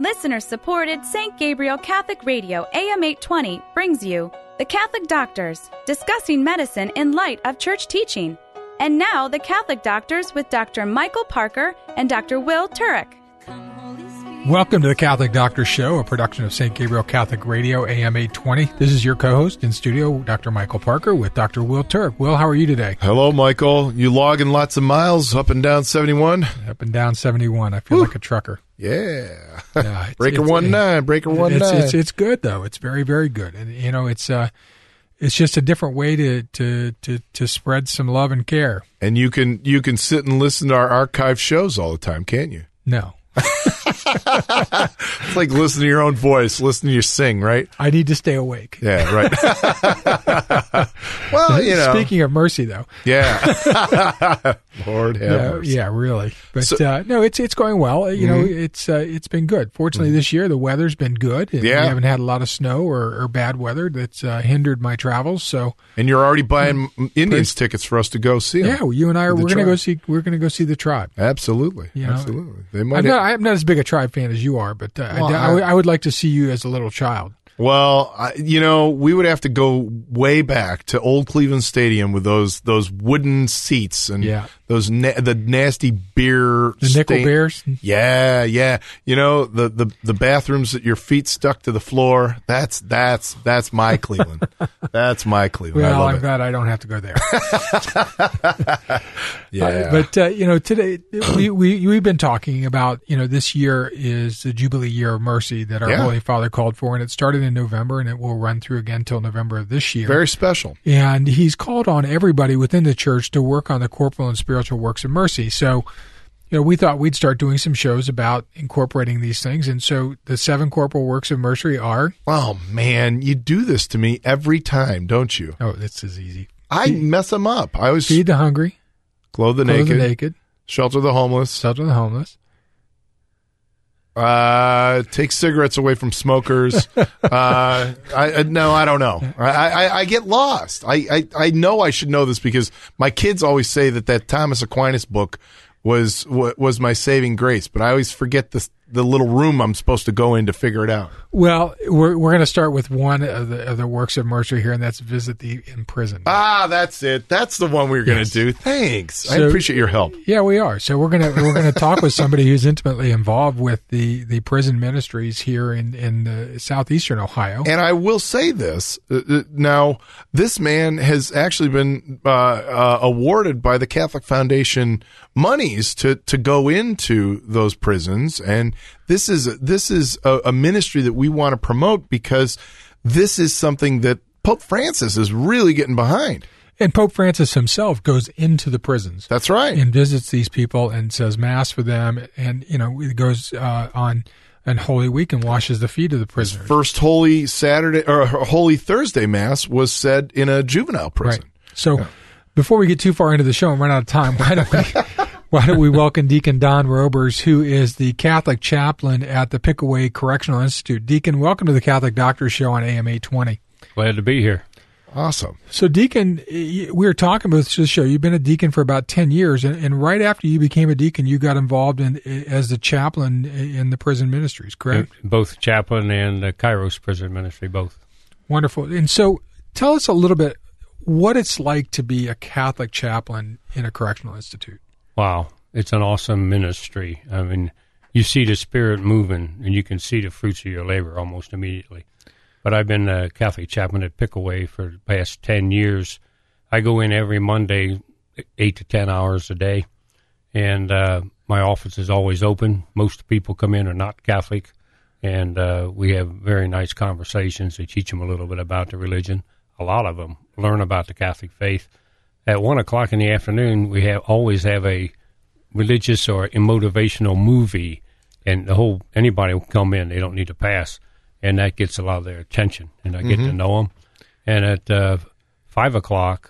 Listener-supported St. Gabriel Catholic Radio AM 820 brings you The Catholic Doctors, discussing medicine in light of church teaching. And now, The Catholic Doctors with Dr. Michael Parker and Dr. Will Turek. Welcome to The Catholic Doctors Show, a production of St. Gabriel Catholic Radio, AM 820. This is your co-host in studio, Dr. Michael Parker, with Dr. Will Turek. Will, how are you today? Hello, Michael. You logging lots of miles up and down 71? Up and down 71. I feel like a trucker. Yeah. Breaker 19, breaker 19. It's good, though. It's very, very good. And, you know, it's just a different way to spread some love and care. And you can sit and listen to our archive shows all the time, can't you? No. It's like listening to your own voice, listening to you sing, right? I need to stay awake. Yeah, right. Well, you know. Speaking of mercy, though. Yeah. Lord have mercy. Yeah, really. But no, it's going well. You know, it's been good. Fortunately, this year the weather's been good. And we haven't had a lot of snow or bad weather that's hindered my travels. So. And you're already buying Indians tickets for us to go see them. Yeah, well, you and I we're going to go see the Tribe. Absolutely. Absolutely. They might. I'm not as big a Tribe fan as you are, but I would like to see you as a little child. Well, we would have to go way back to Old Cleveland Stadium with those wooden seats and the nasty beer. The nickel beers? Yeah. You know, the bathrooms that your feet stuck to the floor. That's my Cleveland. That's my Cleveland. Well, I'm glad I don't have to go there. Yeah. But today we've been talking about, this year is the Jubilee Year of Mercy that our Holy Father called for, and it started in November, and it will run through again till November of this year. Very special. And he's called on everybody within the church to work on the corporal and spiritual works of mercy. So, we thought we'd start doing some shows about incorporating these things. And so the 7 corporal works of mercy are... Oh, man, you do this to me every time, don't you? Oh, this is easy. I mess them up. I always feed the hungry. Clothe the naked. Shelter the homeless. Take cigarettes away from smokers. I don't know. I get lost. I know I should know this because my kids always say that Thomas Aquinas book was my saving grace, but I always forget the little room I'm supposed to go in to figure it out. Well, we're going to start with one of the works of mercy here, and that's visit the imprisoned. That's it. That's the one we were going to do. Thanks. I appreciate your help. Yeah, we are. So we're going to talk with somebody who's intimately involved with the prison ministries here in southeastern Ohio. And I will say this now: this man has actually been awarded by the Catholic Foundation monies to go into those prisons, and this is a ministry that we want to promote because this is something that Pope Francis is really getting behind. And Pope Francis himself goes into the prisons. That's right. And visits these people and says Mass for them, and he goes on Holy Week and washes the feet of the prisoners. His first Holy Saturday or Holy Thursday Mass was said in a juvenile prison. Right. So before we get too far into the show and run out of time, why don't we welcome Deacon Don Robers, who is the Catholic chaplain at the Pickaway Correctional Institute. Deacon, welcome to the Catholic Doctors Show on AM 820. Glad to be here. Awesome. So, Deacon, we were talking about this show. You've been a deacon for about 10 years, and right after you became a deacon, you got involved as the chaplain in the prison ministries, correct? Both chaplain and the Kairos prison ministry, both. Wonderful. And so, tell us a little bit what it's like to be a Catholic chaplain in a correctional institute. Wow. It's an awesome ministry. I mean, you see the Spirit moving, and you can see the fruits of your labor almost immediately. But I've been a Catholic chaplain at Pickaway for the past 10 years. I go in every Monday, 8 to 10 hours a day, and my office is always open. Most people come in are not Catholic, and we have very nice conversations. They teach them a little bit about the religion. A lot of them learn about the Catholic faith. At 1 o'clock in the afternoon, we always have a religious or motivational movie, and anybody will come in. They don't need to pass, and that gets a lot of their attention, and I get to know them. And at 5 o'clock,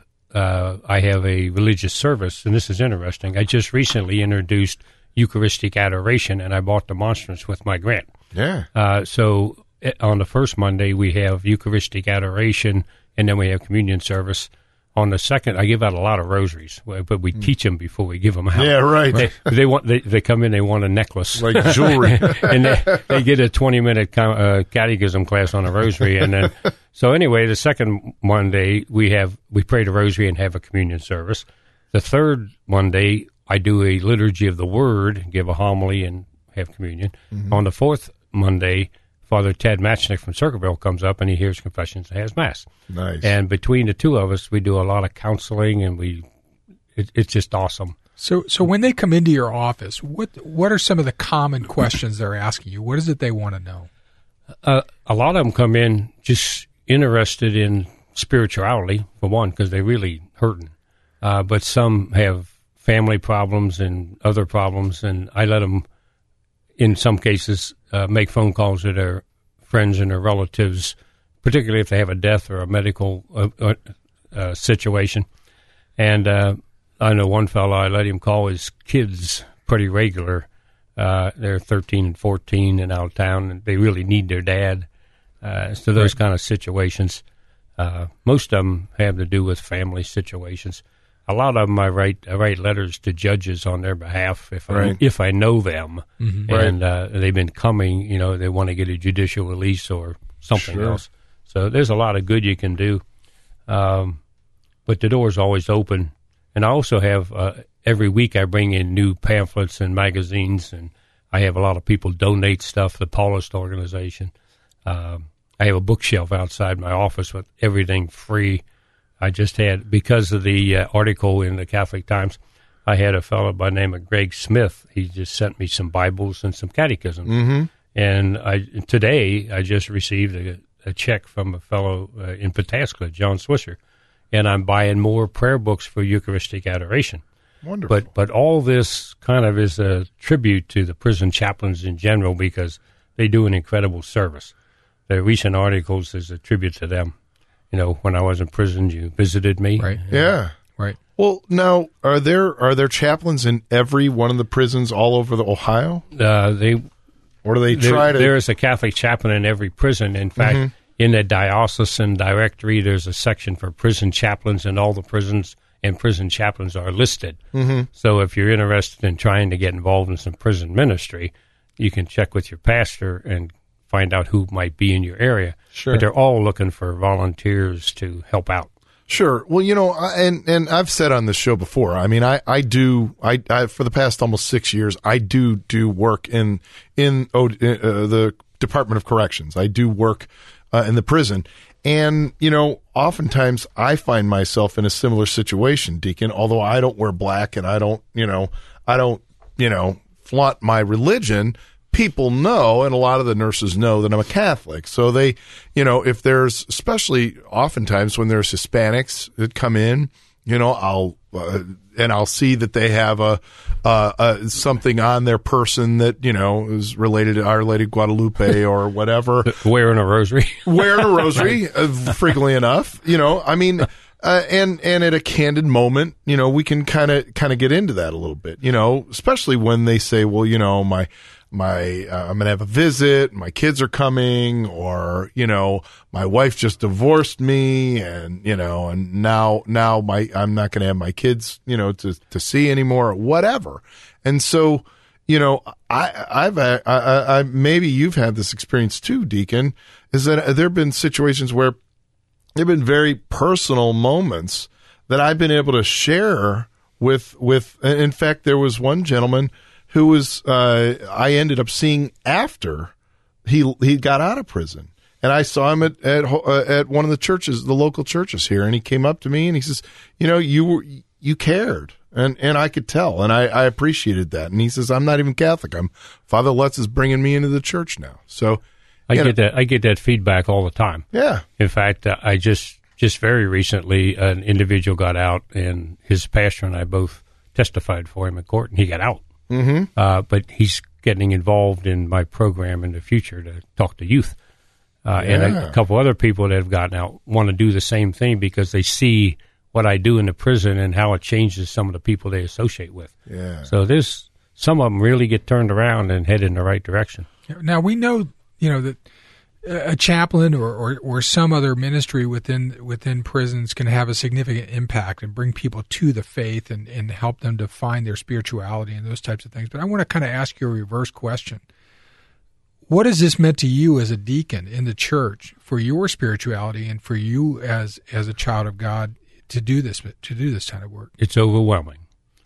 I have a religious service, and this is interesting. I just recently introduced Eucharistic adoration, and I bought the monstrance with my grant. Yeah. So on the first Monday, we have Eucharistic adoration, and then we have communion service. On the second, I give out a lot of rosaries, but we teach them before we give them out. Yeah, right. They come in, they want a necklace, Like jewelry. and they get a 20-minute catechism class on a rosary, and then so anyway, the second Monday we pray the rosary and have a communion service. The third Monday I do a liturgy of the Word, give a homily, and have communion. Mm-hmm. On the fourth Monday, Father Ted Matchnick from Circleville comes up and he hears confessions and has Mass. Nice. And between the two of us, we do a lot of counseling, and it's just awesome. So when they come into your office, what are some of the common questions they're asking you? What is it they want to know? A lot of them come in just interested in spirituality, for one, because they're really hurting. But some have family problems and other problems, and I let them, in some cases, make phone calls to their friends and their relatives, particularly if they have a death or a medical situation. And I know one fellow, I let him call his kids pretty regular. They're 13 and 14 and out of town, and they really need their dad. So those kind of situations. Most of them have to do with family situations. A lot of them I write letters to judges on their behalf if I know them, Mm-hmm. and they've been coming. They want to get a judicial release or something else. So there's a lot of good you can do, but the door's always open. And I also have every week I bring in new pamphlets and magazines, and I have a lot of people donate stuff. The Paulist organization. I have a bookshelf outside my office with everything free. I just had, because of the article in the Catholic Times, I had a fellow by the name of Greg Smith. He just sent me some Bibles and some catechisms. Mm-hmm. And today I just received a check from a fellow in Pataskla, John Swisher, and I'm buying more prayer books for Eucharistic adoration. Wonderful. But all this kind of is a tribute to the prison chaplains in general, because they do an incredible service. The recent articles is a tribute to them. When I was in prison, you visited me. Right. Yeah. Right. Well, now, are there chaplains in every one of the prisons all over the Ohio? Or do they try to? There is a Catholic chaplain in every prison. In fact, in the diocesan directory, there's a section for prison chaplains, and all the prisons and prison chaplains are listed. Mm-hmm. So if you're interested in trying to get involved in some prison ministry, you can check with your pastor and find out who might be in your area. Sure. But they're all looking for volunteers to help out. Sure. Well, and I've said on this show before, I mean, I for the past almost 6 years, I do work in the Department of Corrections. I do work in the prison. And, oftentimes I find myself in a similar situation, Deacon, although I don't wear black and I don't flaunt my religion. People know, and a lot of the nurses know, that I'm a Catholic. So they, if there's, especially oftentimes when there's Hispanics that come in, I'll see that they have something on their person that, is related to Our Lady of Guadalupe or whatever. Wearing a rosary. Frequently enough, and at a candid moment, we can kind of get into that a little bit, especially when they say, well, I'm going to have a visit, my kids are coming, or, my wife just divorced me, and, and now I'm not going to have my kids, to see anymore, or whatever. And so, I maybe you've had this experience too, Deacon, is that there have been situations where there have been very personal moments that I've been able to share with, in fact, there was one gentleman who was I ended up seeing after he got out of prison, and I saw him at one of the churches, the local churches here, and he came up to me and he says, you cared, and I could tell, and I appreciated that, and he says, I'm not even Catholic, Father Lutz is bringing me into the church now, so I get that feedback all the time. Yeah, in fact, I just very recently an individual got out, and his pastor and I both testified for him in court, and he got out. Mm-hmm. But he's getting involved in my program in the future to talk to youth. And a couple other people that have gotten out want to do the same thing because they see what I do in the prison and how it changes some of the people they associate with. Yeah. So there's some of them really get turned around and head in the right direction. Now, we know, that a chaplain or some other ministry within prisons can have a significant impact and bring people to the faith and help them to find their spirituality and those types of things. But I want to kind of ask you a reverse question. What has this meant to you as a deacon in the church for your spirituality and for you as a child of God to do this kind of work? It's overwhelming.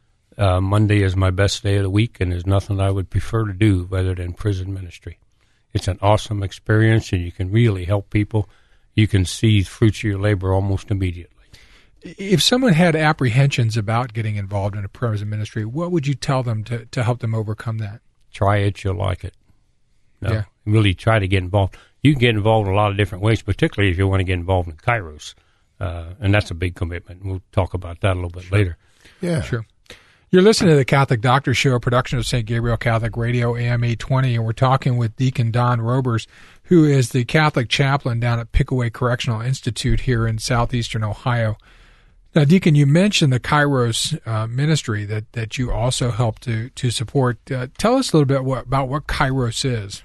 Monday is my best day of the week, and there's nothing I would prefer to do rather than prison ministry. It's an awesome experience, and you can really help people. You can see fruits of your labor almost immediately. If someone had apprehensions about getting involved in a prison ministry, what would you tell them to help them overcome that? Try it, you'll like it. No, really try to get involved. You can get involved in a lot of different ways, particularly if you want to get involved in Kairos. And that's a big commitment. We'll talk about that a little bit later. Yeah. Sure. You're listening to the Catholic Doctor Show, a production of St. Gabriel Catholic Radio, AM 820, and we're talking with Deacon Don Roebers, who is the Catholic chaplain down at Pickaway Correctional Institute here in southeastern Ohio. Now, Deacon, you mentioned the Kairos ministry that you also help to support. Tell us a little bit about what Kairos is.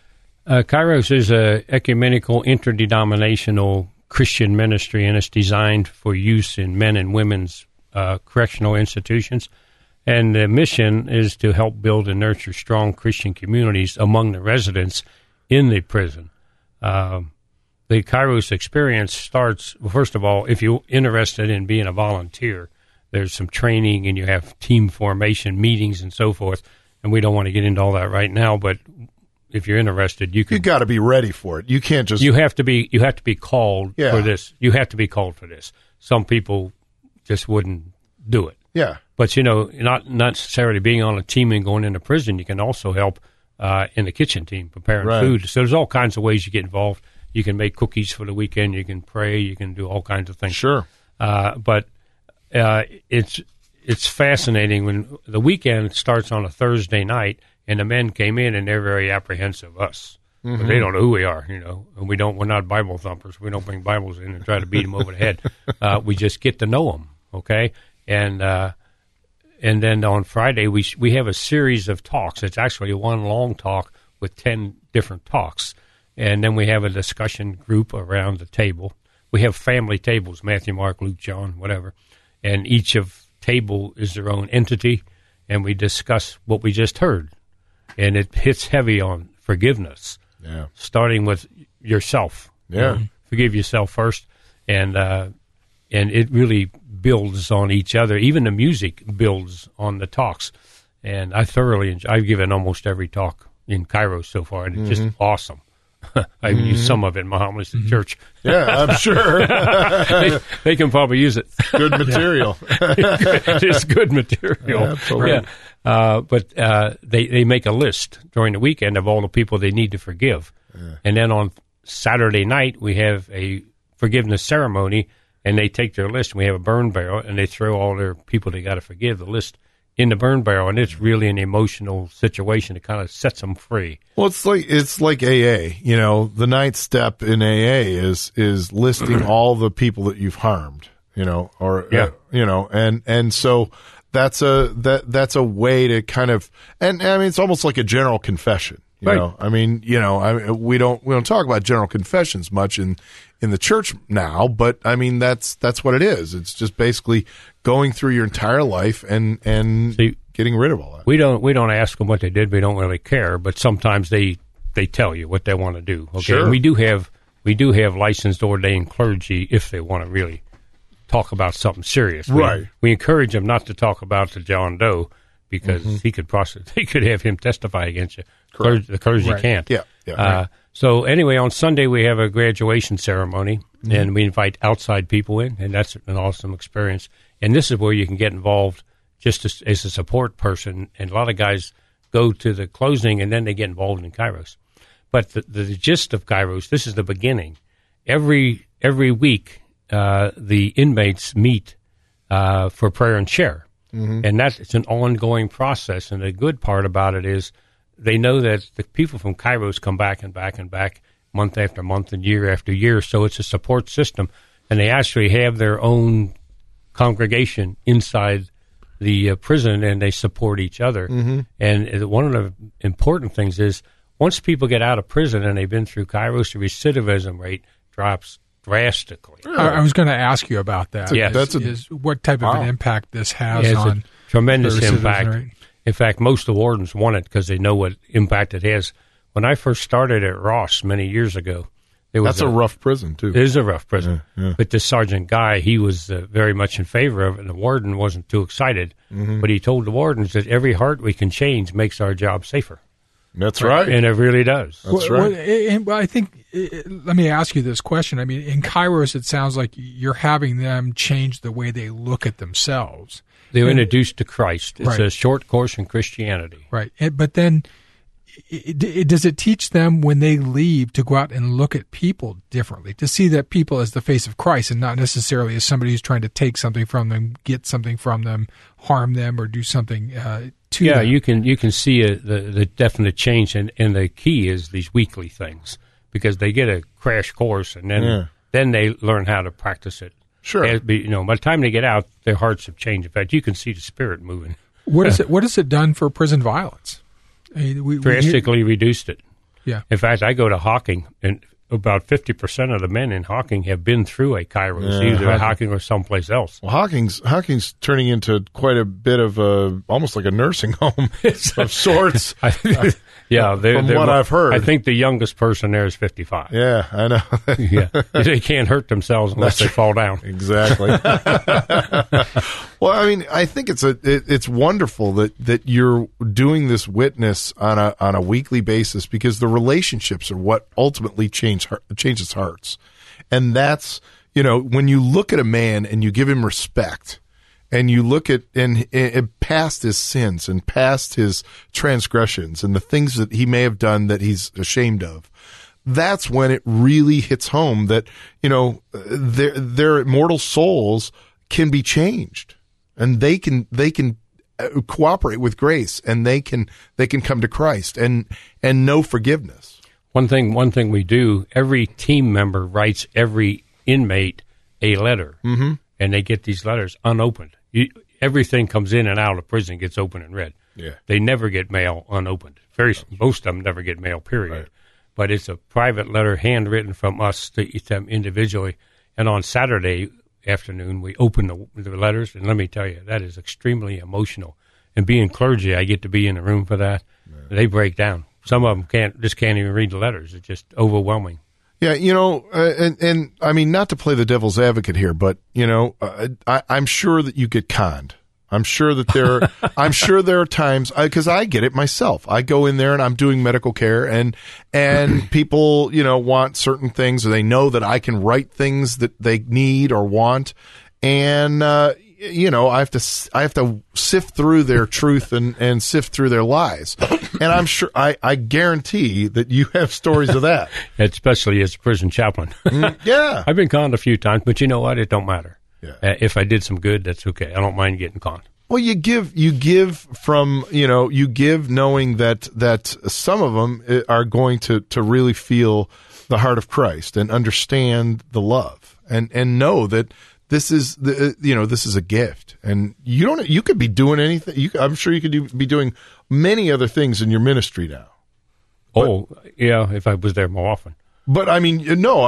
Kairos is a ecumenical, interdenominational Christian ministry, and it's designed for use in men and women's correctional institutions. And the mission is to help build and nurture strong Christian communities among the residents in the prison. The Kairos experience starts, well, first of all, if you're interested in being a volunteer, there's some training and you have team formation meetings and so forth. And we don't want to get into all that right now, but if you're interested, you got to be ready for it. You can't just. You have to be called for this. You have to be called for this. Some people just wouldn't do it. Yeah. But, not necessarily being on a team and going into prison, you can also help in the kitchen team, preparing food. So there's all kinds of ways you get involved. You can make cookies for the weekend. You can pray. You can do all kinds of things. Sure. But it's fascinating when the weekend starts on a Thursday night and the men came in and they're very apprehensive of us. Mm-hmm. They don't know who we are, and we're not Bible thumpers. We don't bring Bibles in and try to beat them over the head. We just get to know them, okay? And then on Friday, we have a series of talks. It's actually one long talk with 10 different talks. And then we have a discussion group around the table. We have family tables, Matthew, Mark, Luke, John, whatever. And each of table is their own entity, and we discuss what we just heard. And it hits heavy on forgiveness, starting with yourself. Yeah. Forgive yourself first. And it really builds on each other. Even the music builds on the talks. And I thoroughly enjoy. I've given almost every talk in Kairos so far, and it's just awesome. I've used some of it in my homilies at church. Yeah, I'm sure. they can probably use it. Good material. It's good material. Absolutely. Yeah. But they make a list during the weekend of all the people they need to forgive. Yeah. And then on Saturday night, we have a forgiveness ceremony, and they take their list, and we have a burn barrel, and they throw all their people they got to forgive, the list, in the burn barrel, and it's really an emotional situation. It kind of sets them free. Well, it's like AA. The ninth step in AA is listing all the people that you've harmed. And so that's a way to kind of, and I mean, it's almost like a general confession. You know, I mean, we don't talk about general confessions much in the church now, but I mean, that's what it is. It's just basically going through your entire life and getting rid of all that. We don't ask them what they did. We don't really care, but sometimes they tell you what they want to do. Okay. Sure. And we do have licensed ordained clergy if they want to really talk about something serious. Right. We encourage them not to talk about the John Doe because they could have him testify against you. The clergy can't. Yeah. Right. So anyway, on Sunday we have a graduation ceremony, and we invite outside people in, and that's an awesome experience. And this is where you can get involved just as a support person. And a lot of guys go to the closing, and then they get involved in Kairos. But the gist of Kairos, this is the beginning. Every week, the inmates meet for prayer and share. And it's an ongoing process. And the good part about it is they know that the people from Kairos come back and back and back month after month and year after year. So it's a support system. And they actually have their own congregation inside the prison, and they support each other. And one of the important things is once people get out of prison and they've been through Kairos, the recidivism rate drops drastically. I was going to ask you about that. Yes. Is what type of an impact this has It has on a tremendous the recidivism impact. rate. In fact, most of the wardens want it because they know what impact it has. When I first started at Ross many years ago, That's a rough prison, too. It is a rough prison. Yeah. But this Sergeant Guy, he was very much in favor of it, and the warden wasn't too excited. But he told the wardens that every heart we can change makes our job safer. That's right. And it really does. That's right. I think, let me ask you this question. I mean, in Kairos, it sounds like you're having them change the way they look at themselves. They're introduced to Christ. It's Right. a short course in Christianity. Right. But then does it teach them when they leave to go out and look at people differently, to see that people as the face of Christ and not necessarily as somebody who's trying to take something from them, get something from them, harm them, or do something to them? You can see the definite change, and the key is these weekly things, because they get a crash course, and then they learn how to practice it. Sure. By the time they get out, their hearts have changed. In fact, you can see the spirit moving. What has it done for prison violence? I mean, Drastically reduced it. Yeah. In fact, I go to Hocking, and about 50% of the men in Hocking have been through a Kairos, either at Hocking or someplace else. Well, Hocking's turning into quite a bit of almost like a nursing home of sorts. Yeah, from what I've heard. I think the youngest person there is 55. Yeah, I know. Yeah, they can't hurt themselves unless they fall down. Exactly. Well, I mean, I think it's wonderful that you're doing this witness on a weekly basis, because the relationships are what ultimately changes hearts, and that's when you look at a man and you give him respect, and you look at and past his sins and past his transgressions and the things that he may have done that he's ashamed of. That's when it really hits home that their immortal souls can be changed, and they can cooperate with grace, and they can come to Christ and know forgiveness. One thing we do, every team member writes every inmate a letter, and they get these letters unopened. Everything comes in and out of prison gets opened and read. Yeah. They never get mail unopened. Most of them never get mail, period. Right. But it's a private letter handwritten from us to them individually. And on Saturday afternoon, we open the letters, and let me tell you, that is extremely emotional. And being clergy, I get to be in the room for that. Yeah. They break down. Some of them can't even read the letters. It's just overwhelming. Yeah, and I mean, not to play the devil's advocate here, but I'm sure that you get conned. I'm sure that there are times, because I get it myself. I go in there and I'm doing medical care, and people want certain things, or they know that I can write things that they need or want, and I have to sift through their truth and sift through their lies. And I'm sure, I guarantee that you have stories of that. Especially as a prison chaplain. Yeah. I've been conned a few times, but you know what? It don't matter. Yeah. If I did some good, that's okay. I don't mind getting conned. Well, you give from, you give knowing that some of them are going to really feel the heart of Christ and understand the love and know that this is this is a gift, and you could be doing anything. I'm sure you could be doing many other things in your ministry now. Yeah, if I was there more often. But I mean, they know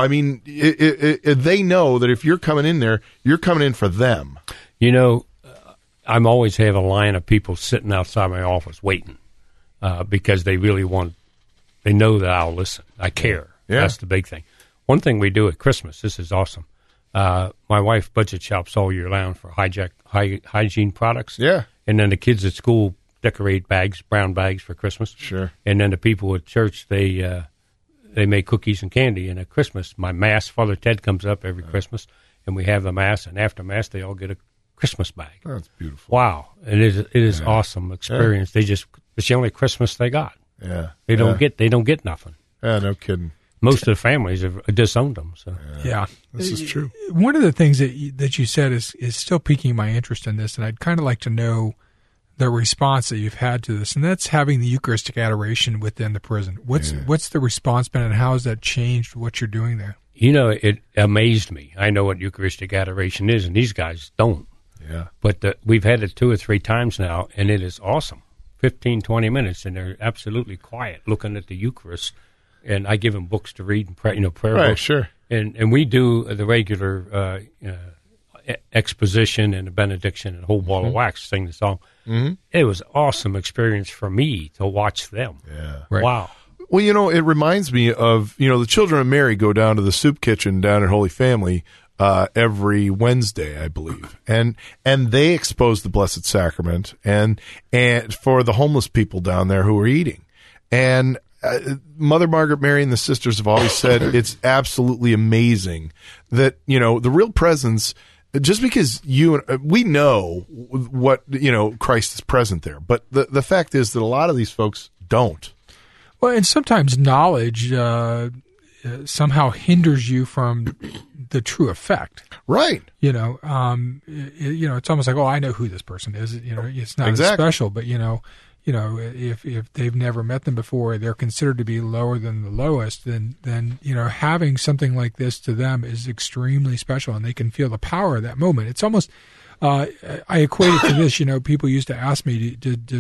that if you're coming in there, you're coming in for them. I'm always have a line of people sitting outside my office waiting because they really they know that I'll listen. I care. Yeah. That's the big thing. One thing we do at Christmas, this is awesome. My wife budget shops all year round for hygiene products. Yeah. And then the kids at school decorate brown bags for Christmas. Sure. And then the people at church, they make cookies and candy. And at Christmas, my Mass, Father Ted comes up every Christmas, and we have the Mass. And after Mass, they all get a Christmas bag. That's beautiful. Wow. It is awesome experience. Yeah. It's the only Christmas they got. Yeah. They don't get nothing. Yeah, no kidding. Most of the families have disowned them. So yeah, this is true. One of the things that you said is still piquing my interest in this, and I'd kind of like to know the response that you've had to this, and that's having the Eucharistic adoration within the prison. What's the response been, and how has that changed what you're doing there? It amazed me. I know what Eucharistic adoration is, and these guys don't. Yeah, but we've had it 2 or 3 times now, and it is awesome. 15, 20 minutes, and they're absolutely quiet looking at the Eucharist. And I give them books to read, and prayer Right, books. sure. And we do the regular exposition and the benediction and a whole ball of wax, sing the song. Mm-hmm. It was an awesome experience for me to watch them. Yeah. Right. Wow. Well, it reminds me of, the Children of Mary go down to the soup kitchen down at Holy Family every Wednesday, I believe. And they expose the Blessed Sacrament and for the homeless people down there who are eating. And Mother Margaret Mary and the sisters have always said it's absolutely amazing that, the real presence, just because we know what, Christ is present there. But the fact is that a lot of these folks don't. Well, and sometimes knowledge somehow hinders you from the true effect. Right. It's almost like, I know who this person is. It's not Exactly. as special, but if they've never met them before, they're considered to be lower than the lowest. Then having something like this to them is extremely special, and they can feel the power of that moment. It's almost I equate it to this. People used to ask me,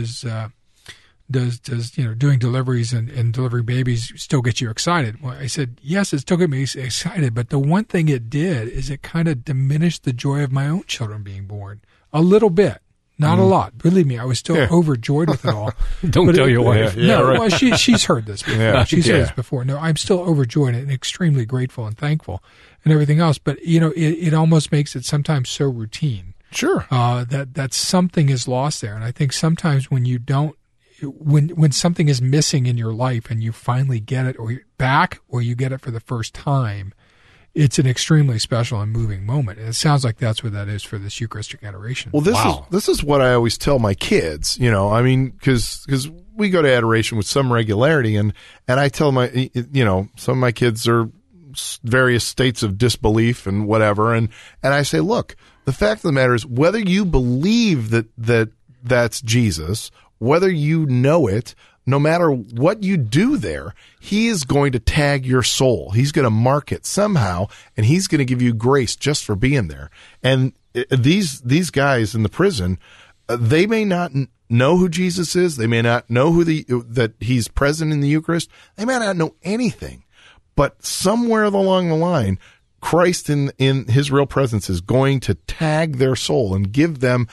does doing deliveries and delivering babies still get you excited? Well, I said, yes, it still got me excited, but the one thing it did is it kind of diminished the joy of my own children being born a little bit. Not a lot. Believe me, I was still overjoyed with it all. Don't tell your wife. Well, she's heard this before. Yeah. She's heard this before. No, I'm still overjoyed and extremely grateful and thankful and everything else. But, it almost makes it sometimes so routine. Sure. That something is lost there. And I think sometimes when you don't, when something is missing in your life and you finally get it back or you get it for the first time, it's an extremely special and moving moment. And it sounds like that's what that is for this Eucharistic adoration. Well, this is what I always tell my kids, because we go to adoration with some regularity, and I tell some of my kids are various states of disbelief and whatever, and I say, look, the fact of the matter is, whether you believe that's Jesus, whether you know it, no matter what you do there, he is going to tag your soul. He's going to mark it somehow, and he's going to give you grace just for being there. And these guys in the prison, they may not know who Jesus is. They may not know that he's present in the Eucharist. They may not know anything. But somewhere along the line, Christ in his real presence is going to tag their soul and give them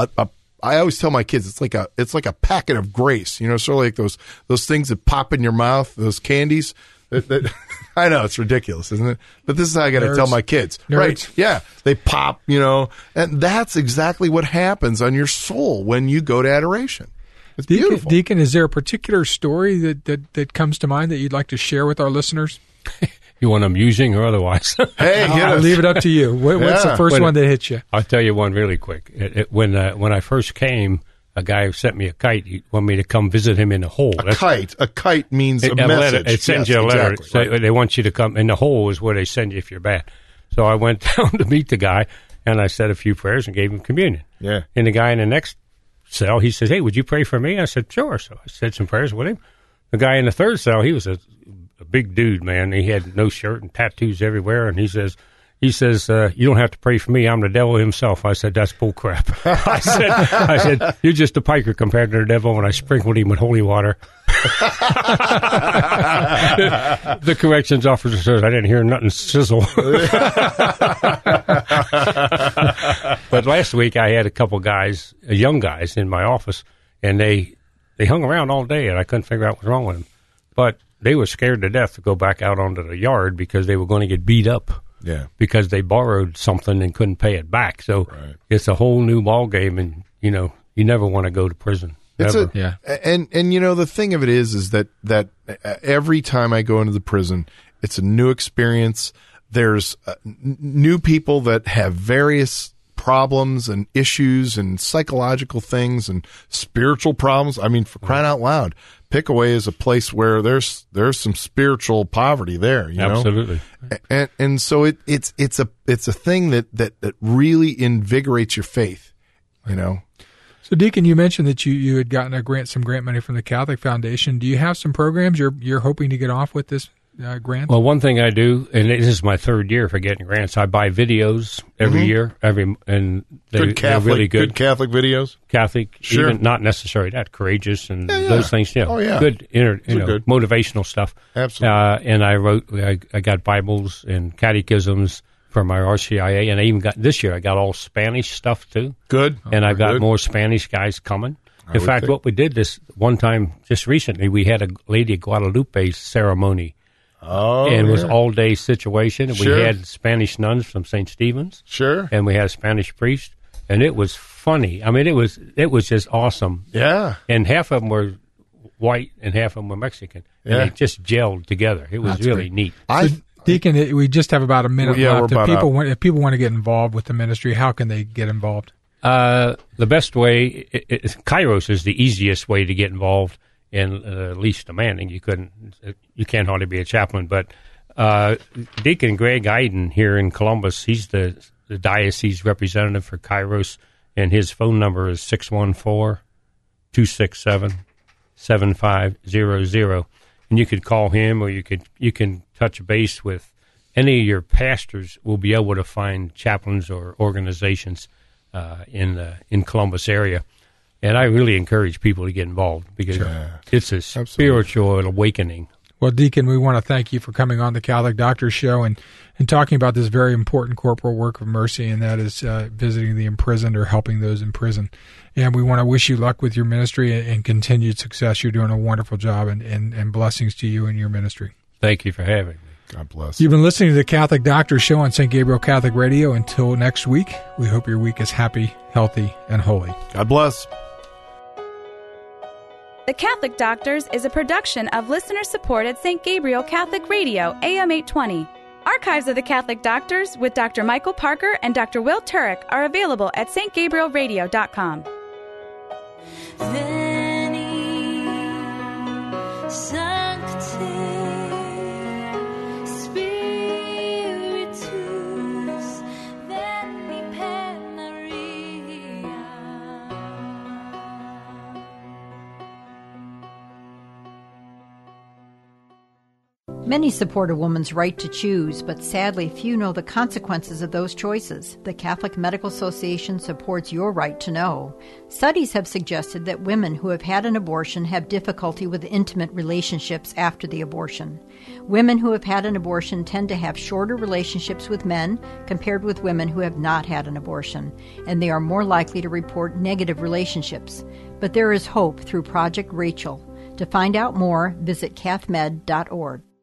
I always tell my kids it's like a packet of grace, sort of like those things that pop in your mouth, those candies. That I know it's ridiculous, isn't it? But this is how I got to tell my kids, Nerds. right? Yeah, they pop, and that's exactly what happens on your soul when you go to adoration. It's beautiful. Deacon, is there a particular story that comes to mind that you'd like to share with our listeners? You want them using or otherwise? Hey, I'll leave it up to you. What's the first one that hit you? I'll tell you one really quick. When I first came, a guy sent me a kite. He wanted me to come visit him in the hole. A kite means a message. Letter. It sends you a letter. Exactly, right. They want you to come. And the hole is where they send you if you're bad. So I went down to meet the guy, and I said a few prayers and gave him communion. Yeah. And the guy in the next cell, he says, "Hey, would you pray for me?" I said, "Sure." So I said some prayers with him. The guy in the third cell, he was a big dude, man. He had no shirt and tattoos everywhere, and he says, you don't have to pray for me. I'm the devil himself. I said, that's bull crap. I said, you're just a piker compared to the devil, and I sprinkled him with holy water. The corrections officer says, I didn't hear nothing sizzle. But last week I had a couple guys, young guys, in my office, and they hung around all day, and I couldn't figure out what's wrong with them. But they were scared to death to go back out onto the yard because they were going to get beat up. Yeah. Because they borrowed something and couldn't pay it back. So It's a whole new ball game, and you never want to go to prison. And the thing of it is that every time I go into the prison, it's a new experience. There's new people that have various problems and issues and psychological things and spiritual problems. I mean, for crying out loud, Pickaway is a place where there's some spiritual poverty there. Absolutely. And so it's a thing that really invigorates your faith. So, Deacon, you mentioned that you had gotten some grant money from the Catholic Foundation. Do you have some programs you're hoping to get off with this grants? Well, one thing I do, and this is my third year for getting grants, I buy videos every year, and they're really good. Good Catholic videos. Catholic, Sure. even not necessarily that courageous and those things. You know, Oh, yeah. good, good. motivational stuff. Absolutely. And I got Bibles and catechisms for my RCIA, and I even got this year. I got all Spanish stuff too. Good. And I've got Good. more Spanish guys coming. In would fact, think. what we did this one time just recently, we had a Lady of Guadalupe ceremony. Oh, And it was yeah. all-day situation. And Sure. we had Spanish nuns from St. Stephen's. Sure. And we had a Spanish priest. And it was funny. I mean, it was just awesome. Yeah. And half of them were white and half of them were Mexican. And Yeah. they just gelled together. It was really neat. I Deacon, we just have about a minute Yeah, left. we're about If people want to get involved with the ministry, how can they get involved? The best way, Kairos is the easiest way to get involved and least demanding. You can't hardly be a chaplain, but Deacon Greg Iden here in Columbus, he's the diocese representative for Kairos, and his phone number is 614-267-7500. And you could call him, or you can touch base with any of your pastors. Will be able to find chaplains or organizations in Columbus area. And I really encourage people to get involved because it's a spiritual awakening. Well, Deacon, we want to thank you for coming on the Catholic Doctor Show and talking about this very important corporal work of mercy, and that is visiting the imprisoned or helping those in prison. And we want to wish you luck with your ministry and continued success. You're doing a wonderful job, and blessings to you and your ministry. Thank you for having me. God bless. You've been listening to the Catholic Doctor Show on St. Gabriel Catholic Radio. Until next week, we hope your week is happy, healthy, and holy. God bless. The Catholic Doctors is a production of listener-supported St. Gabriel Catholic Radio, AM 820. Archives of the Catholic Doctors with Dr. Michael Parker and Dr. Will Turek are available at stgabrielradio.com. Veni, Sancte, Spiritus, veni per Maria. Many support a woman's right to choose, but sadly few know the consequences of those choices. The Catholic Medical Association supports your right to know. Studies have suggested that women who have had an abortion have difficulty with intimate relationships after the abortion. Women who have had an abortion tend to have shorter relationships with men compared with women who have not had an abortion, and they are more likely to report negative relationships. But there is hope through Project Rachel. To find out more, visit cathmed.org.